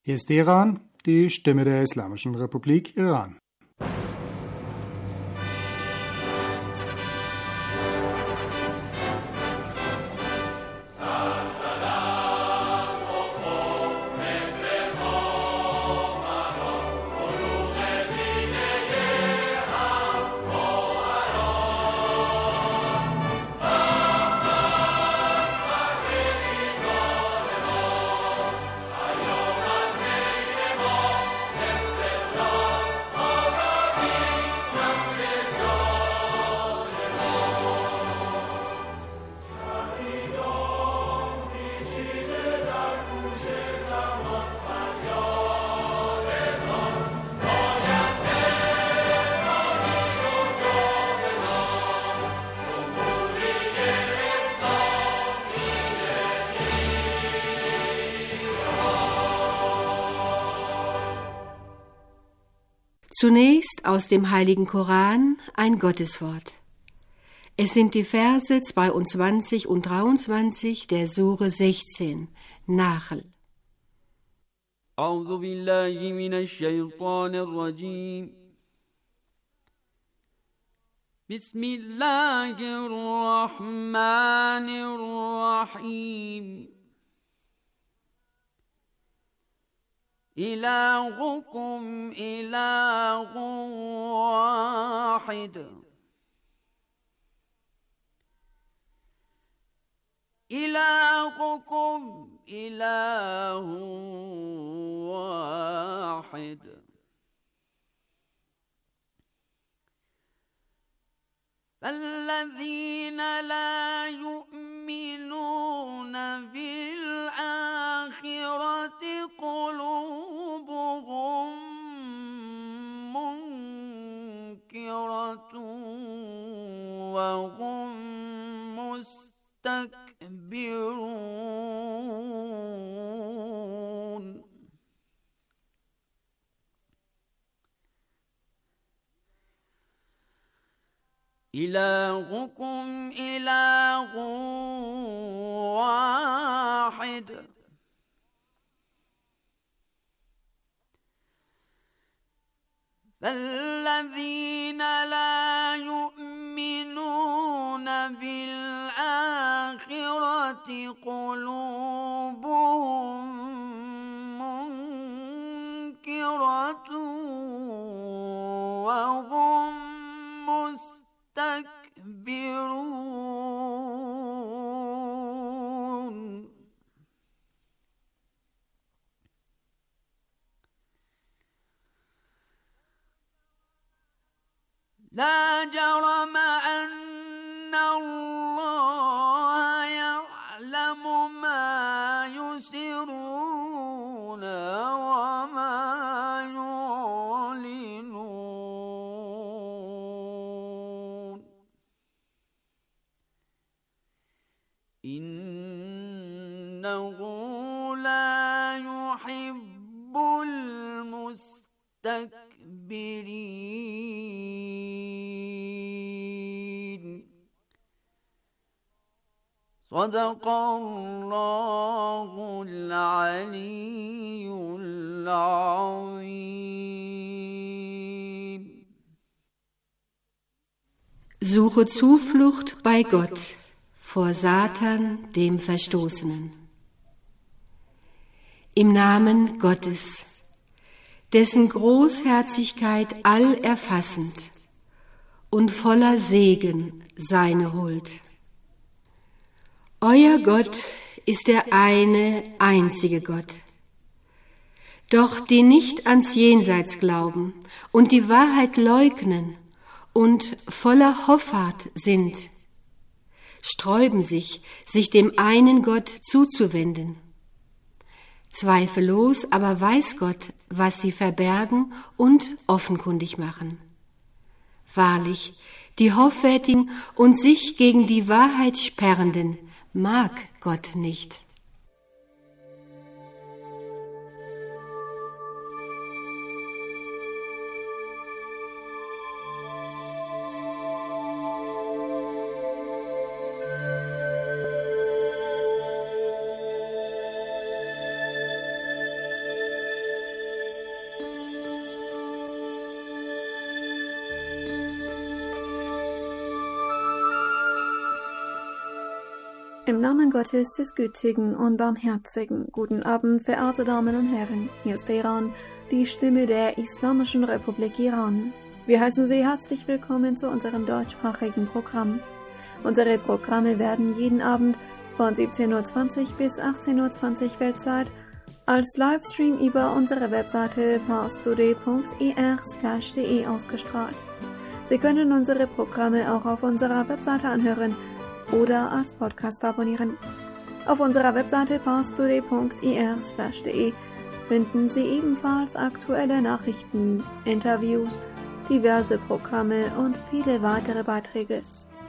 Hier ist Iran, die Stimme der Islamischen Republik Iran. Zunächst aus dem Heiligen Koran ein Gotteswort. Es sind die Verse zweiundzwanzig und dreiundzwanzig der Sure sechzehn, Nahl. A'udhu billahi minash shaitanir rajim. Bismillahir rahmanir rahim. إلهكم إله واحد إلهكم إله واحد فالذين لا يؤمنون بالآخرة قلوبهم منكرة وهم مستكبرون إلهكم إله واحد فالذين لا يؤمنون بالآخرة قلوبهم منكرة وهم مستكبرون لا جرم أن الله يعلم ما يسرون وما يعلنون إنه لا يحب المستكبرين صدق الله العلي العظيم. Suche Zuflucht bei Gott vor Satan, dem Verstoßenen. Im Namen Gottes, dessen Großherzigkeit allerfassend und voller Segen seine Huld. Euer Gott ist der eine, einzige Gott. Doch die nicht ans Jenseits glauben und die Wahrheit leugnen und voller Hoffart sind, sträuben sich, sich dem einen Gott zuzuwenden. Zweifellos aber weiß Gott, was sie verbergen und offenkundig machen. Wahrlich, die Hoffärtigen und sich gegen die Wahrheit sperrenden mag Gott nicht. Im Namen Gottes des Gütigen und Barmherzigen, guten Abend, verehrte Damen und Herren, hier ist Iran, die Stimme der Islamischen Republik Iran. Wir heißen Sie herzlich willkommen zu unserem deutschsprachigen Programm. Unsere Programme werden jeden Abend von siebzehn Uhr zwanzig bis achtzehn Uhr zwanzig Weltzeit als Livestream über unsere Webseite parstoday punkt ir slash de ausgestrahlt. Sie können unsere Programme auch auf unserer Webseite anhören oder als Podcast abonnieren. Auf unserer Webseite parstoday punkt ir slash de finden Sie ebenfalls aktuelle Nachrichten, Interviews, diverse Programme und viele weitere Beiträge.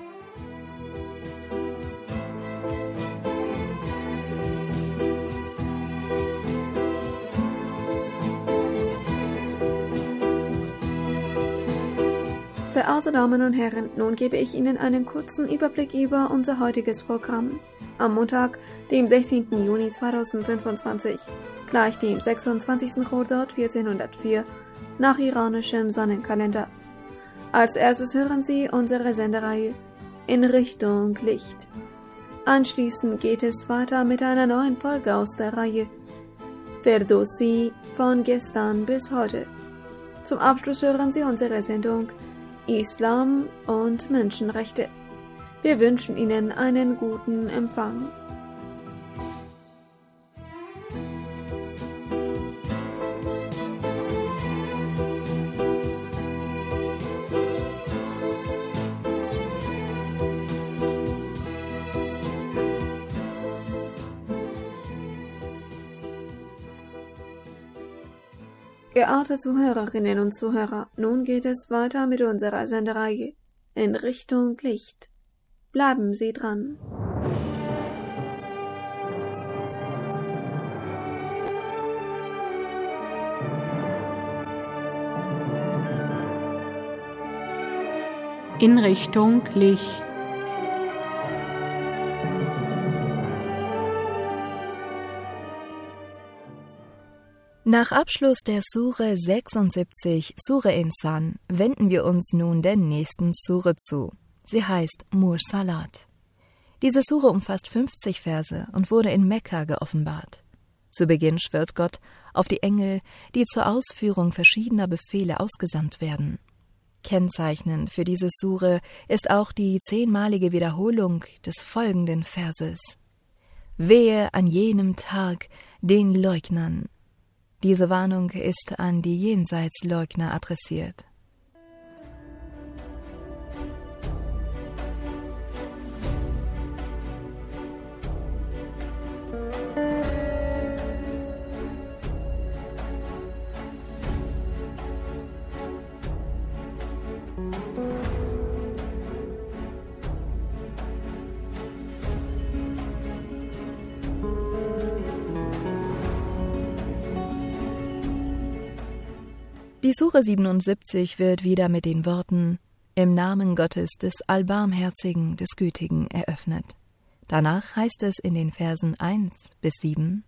Verehrte Damen und Herren, nun gebe ich Ihnen einen kurzen Überblick über unser heutiges Programm. Am Montag, dem sechzehnten Juni zweitausendfünfundzwanzig, gleich dem sechsundzwanzigsten Chodor vierzehnhundertvier, nach iranischem Sonnenkalender. Als erstes hören Sie unsere Sendereihe In Richtung Licht. Anschließend geht es weiter mit einer neuen Folge aus der Reihe Ferdowsi von gestern bis heute. Zum Abschluss hören Sie unsere Sendung Islam und Menschenrechte. Wir wünschen Ihnen einen guten Empfang. Geehrte Zuhörerinnen und Zuhörer, nun geht es weiter mit unserer Sendereihe In Richtung Licht. Bleiben Sie dran. In Richtung Licht. Nach Abschluss der Sure sechsundsiebzig, Sure Insan, wenden wir uns nun der nächsten Sure zu. Sie heißt Mursalat. Diese Sure umfasst fünfzig Verse und wurde in Mekka geoffenbart. Zu Beginn schwört Gott auf die Engel, die zur Ausführung verschiedener Befehle ausgesandt werden. Kennzeichnend für diese Sure ist auch die zehnmalige Wiederholung des folgenden Verses. Wehe an jenem Tag den Leugnern. Diese Warnung ist an die Jenseitsleugner adressiert. Die Sure siebenundsiebzig wird wieder mit den Worten Im Namen Gottes des Allbarmherzigen, des Gütigen eröffnet. Danach heißt es in den Versen eins bis sieben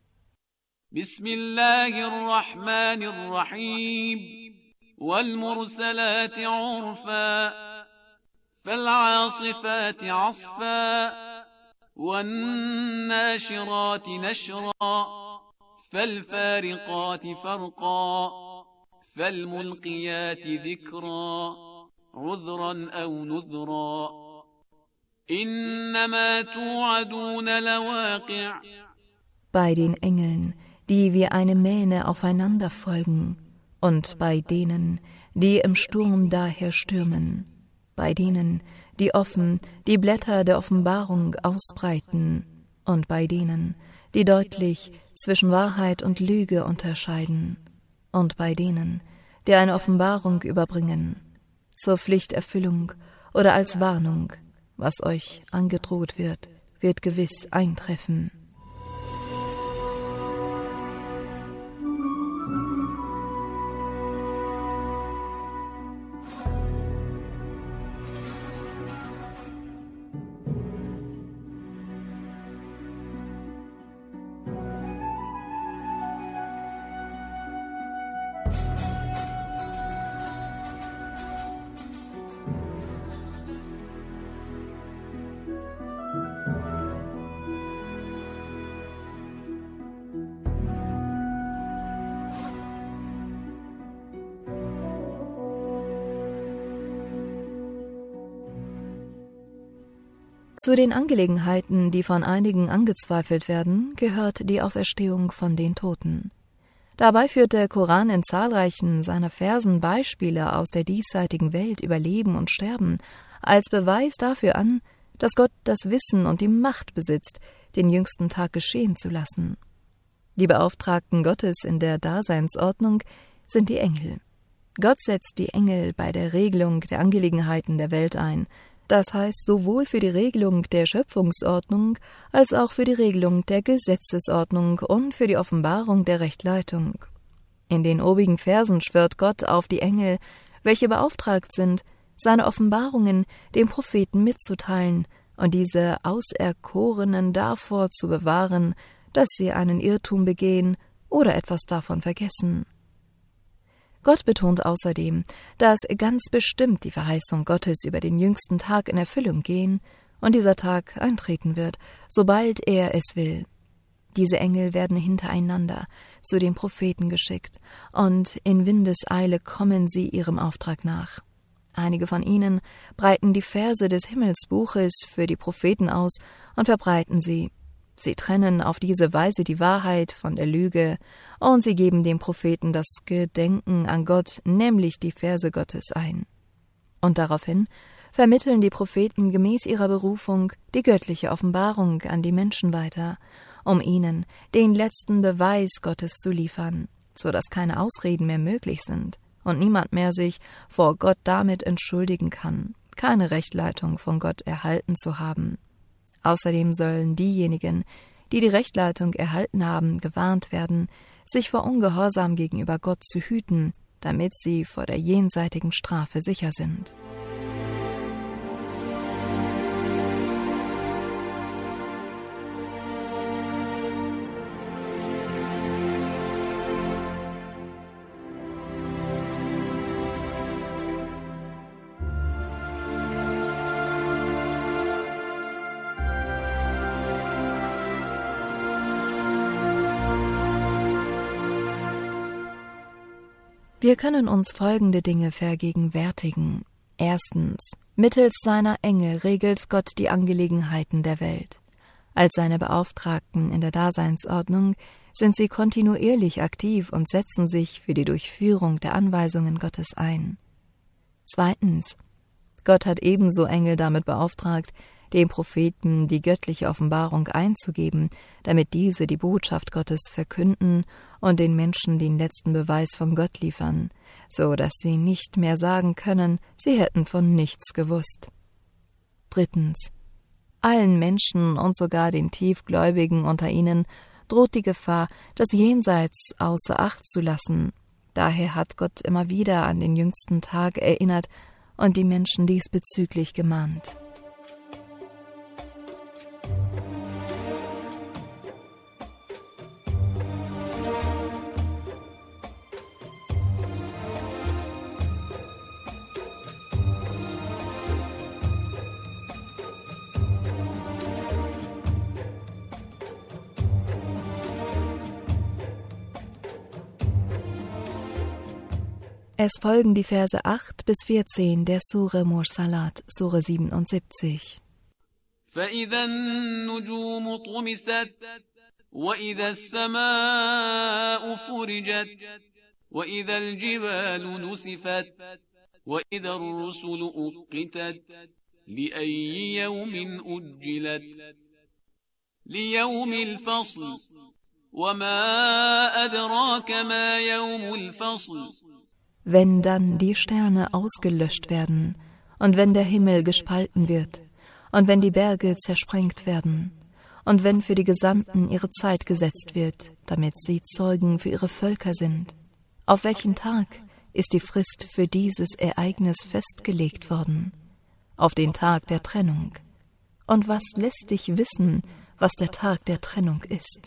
Bismillahirrahmanirrahim Wal-Mursalati 'urfa Fal-'Asifati 'asfa Wan-Nashirati nashra Fal-Fariqati farqa فالملقيات ذكرا عذرا أو نذرا إنما توعدون لواقع. Bei den Engeln, die wie eine Mähne aufeinander folgen, und bei denen, die im Sturm daher stürmen, bei denen, die offen die Blätter der Offenbarung ausbreiten, und bei denen, die deutlich zwischen Wahrheit und Lüge unterscheiden, und bei denen, die eine Offenbarung überbringen, zur Pflichterfüllung oder als Warnung, was euch angedroht wird, wird gewiss eintreffen. Zu den Angelegenheiten, die von einigen angezweifelt werden, gehört die Auferstehung von den Toten. Dabei führt der Koran in zahlreichen seiner Versen Beispiele aus der diesseitigen Welt über Leben und Sterben als Beweis dafür an, dass Gott das Wissen und die Macht besitzt, den jüngsten Tag geschehen zu lassen. Die Beauftragten Gottes in der Daseinsordnung sind die Engel. Gott setzt die Engel bei der Regelung der Angelegenheiten der Welt ein, das heißt sowohl für die Regelung der Schöpfungsordnung als auch für die Regelung der Gesetzesordnung und für die Offenbarung der Rechtleitung. In den obigen Versen schwört Gott auf die Engel, welche beauftragt sind, seine Offenbarungen dem Propheten mitzuteilen und diese Auserkorenen davor zu bewahren, dass sie einen Irrtum begehen oder etwas davon vergessen. Gott betont außerdem, dass ganz bestimmt die Verheißung Gottes über den jüngsten Tag in Erfüllung gehen und dieser Tag eintreten wird, sobald er es will. Diese Engel werden hintereinander zu den Propheten geschickt, und in Windeseile kommen sie ihrem Auftrag nach. Einige von ihnen breiten die Verse des Himmelsbuches für die Propheten aus und verbreiten sie. Sie trennen auf diese Weise die Wahrheit von der Lüge, und sie geben dem Propheten das Gedenken an Gott, nämlich die Verse Gottes, ein. Und daraufhin vermitteln die Propheten gemäß ihrer Berufung die göttliche Offenbarung an die Menschen weiter, um ihnen den letzten Beweis Gottes zu liefern, so dass keine Ausreden mehr möglich sind und niemand mehr sich vor Gott damit entschuldigen kann, keine Rechtleitung von Gott erhalten zu haben. Außerdem sollen diejenigen, die die Rechtleitung erhalten haben, gewarnt werden, sich vor Ungehorsam gegenüber Gott zu hüten, damit sie vor der jenseitigen Strafe sicher sind. Wir können uns folgende Dinge vergegenwärtigen. Erstens, mittels seiner Engel regelt Gott die Angelegenheiten der Welt. Als seine Beauftragten in der Daseinsordnung sind sie kontinuierlich aktiv und setzen sich für die Durchführung der Anweisungen Gottes ein. Zweitens, Gott hat ebenso Engel damit beauftragt, dem Propheten die göttliche Offenbarung einzugeben, damit diese die Botschaft Gottes verkünden und den Menschen den letzten Beweis von Gott liefern, so dass sie nicht mehr sagen können, sie hätten von nichts gewusst. Drittens. Allen Menschen und sogar den Tiefgläubigen unter ihnen droht die Gefahr, das Jenseits außer Acht zu lassen. Daher hat Gott immer wieder an den jüngsten Tag erinnert und die Menschen diesbezüglich gemahnt. Es folgen die Verse acht bis vierzehn der Sure Mursalat, Sure siebenundsiebzig. فإذا النجوم طمست وإذا السماء فرجت وإذا الجبال نسفت وإذا الرسل أقتت لأي يوم أجلت ليوم الفصل وما أدراك ما يوم الفصل. Wenn dann die Sterne ausgelöscht werden und wenn der Himmel gespalten wird und wenn die Berge zersprengt werden und wenn für die Gesandten ihre Zeit gesetzt wird, damit sie Zeugen für ihre Völker sind. Auf welchen Tag ist die Frist für dieses Ereignis festgelegt worden? Auf den Tag der Trennung. Und was lässt dich wissen, was der Tag der Trennung ist?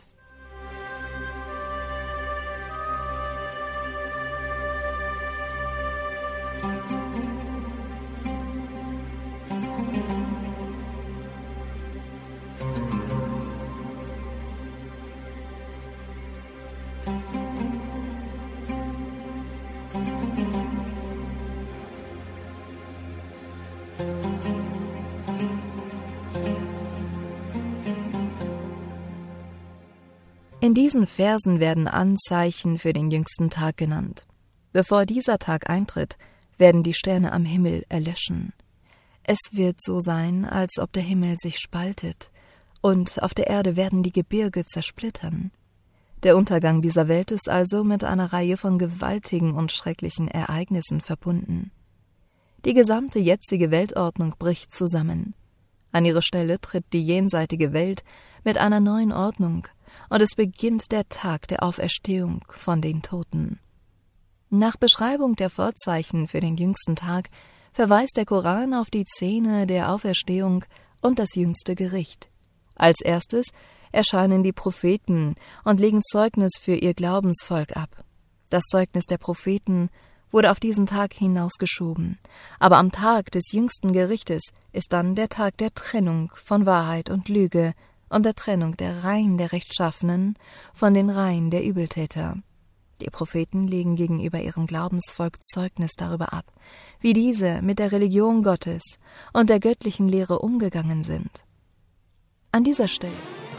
In diesen Versen werden Anzeichen für den jüngsten Tag genannt. Bevor dieser Tag eintritt, werden die Sterne am Himmel erlöschen. Es wird so sein, als ob der Himmel sich spaltet, und auf der Erde werden die Gebirge zersplittern. Der Untergang dieser Welt ist also mit einer Reihe von gewaltigen und schrecklichen Ereignissen verbunden. Die gesamte jetzige Weltordnung bricht zusammen. An ihre Stelle tritt die jenseitige Welt mit einer neuen Ordnung, und es beginnt der Tag der Auferstehung von den Toten. Nach Beschreibung der Vorzeichen für den jüngsten Tag verweist der Koran auf die Szene der Auferstehung und das jüngste Gericht. Als erstes erscheinen die Propheten und legen Zeugnis für ihr Glaubensvolk ab. Das Zeugnis der Propheten wurde auf diesen Tag hinausgeschoben, aber am Tag des jüngsten Gerichtes ist dann der Tag der Trennung von Wahrheit und Lüge und der Trennung der Reihen der Rechtschaffenen von den Reihen der Übeltäter. Die Propheten legen gegenüber ihrem Glaubensvolk Zeugnis darüber ab, wie diese mit der Religion Gottes und der göttlichen Lehre umgegangen sind. An dieser Stelle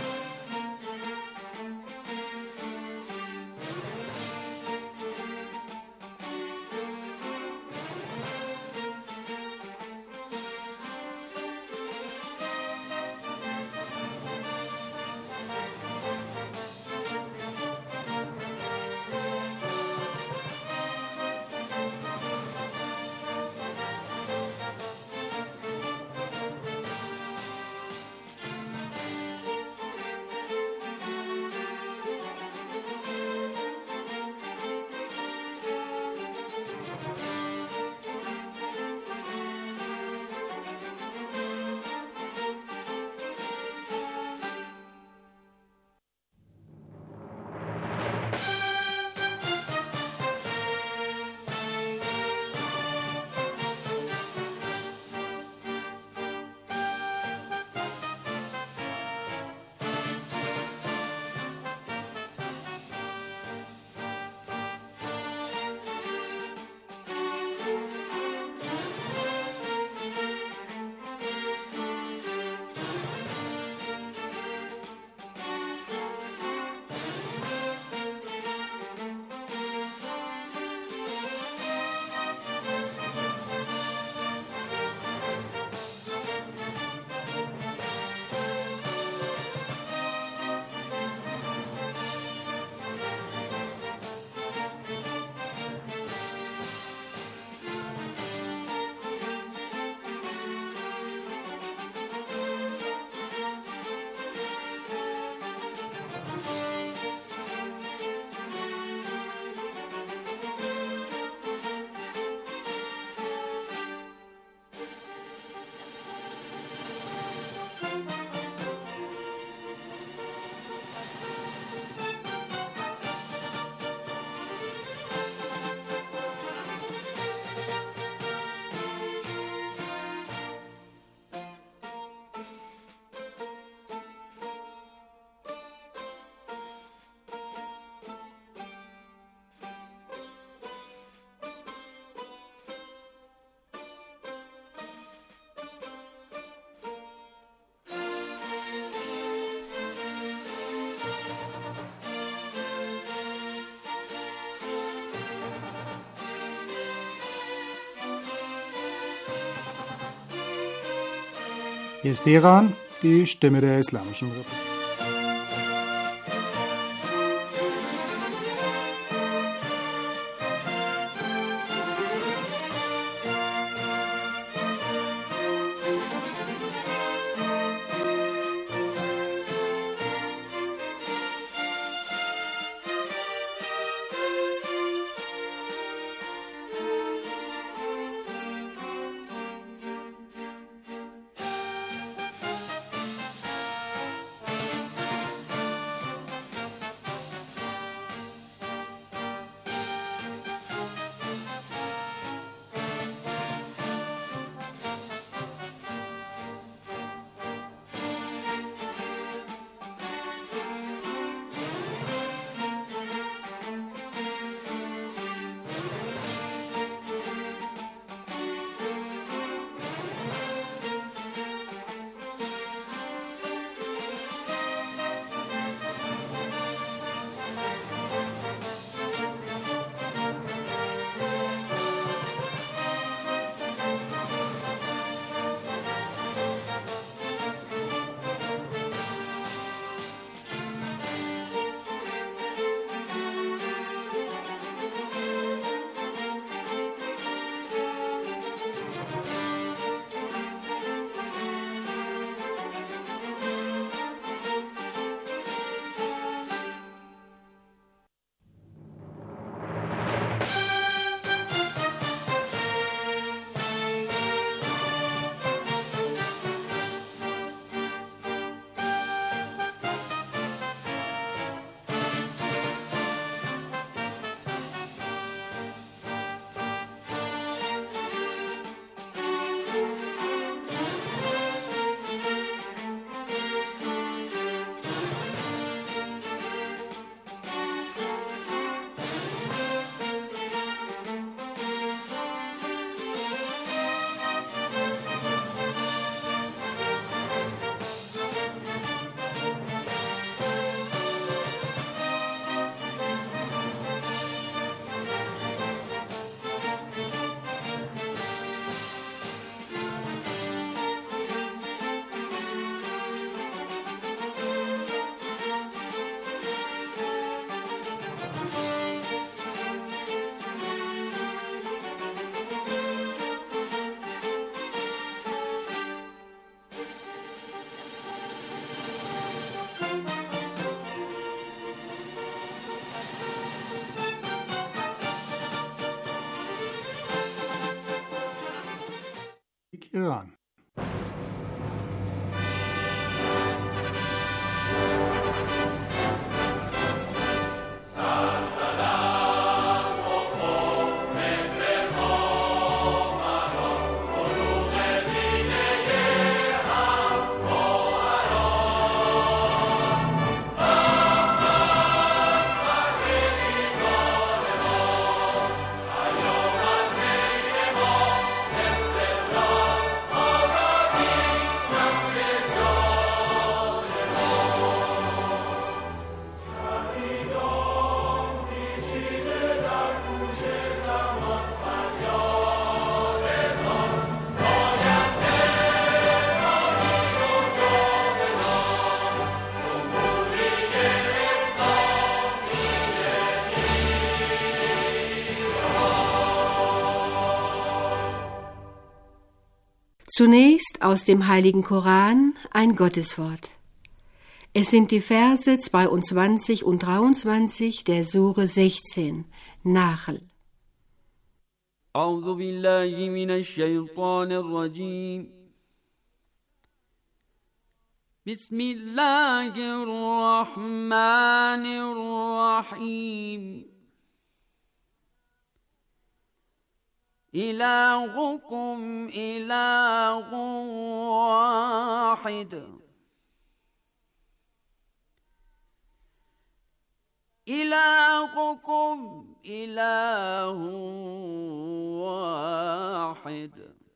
Hier ist Iran, die Stimme der Islamischen Republik. Iran. Zunächst aus dem Heiligen Koran ein Gotteswort. Es sind die Verse zweiundzwanzig und dreiundzwanzig der Sure sechzehn, Nahl. أعوذ بالله من الشيطان الرجيم بسم الله الرحمن الرحيم إلهكم إله واحد إلهكم إله واحد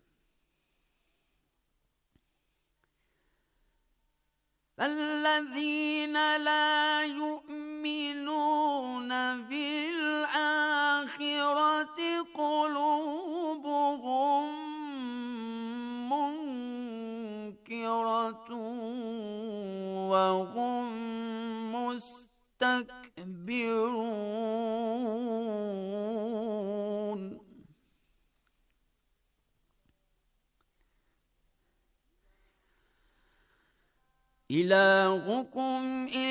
فالذين لا يؤمنون بالآخرة قلوبهم منكرة وهم مستكبرون إلهكم